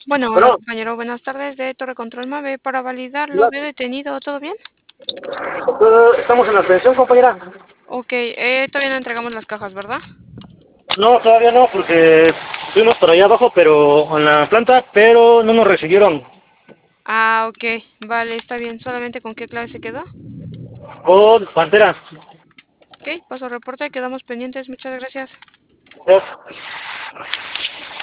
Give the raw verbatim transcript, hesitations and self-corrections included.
Bueno, hola Bueno, compañero, buenas tardes de Torre Control Mave. Para validar, lo la- veo detenido, ¿todo bien? eh, estamos en la atención, compañera. Ok, eh, todavía no entregamos las cajas, ¿verdad? No, todavía no, porque fuimos por allá abajo, pero en la planta, pero no nos recibieron. Ah, ok, vale, está bien. ¿Solamente con qué clave se quedó? Con Pantera. Ok, paso reporte, quedamos pendientes, muchas gracias. Yes.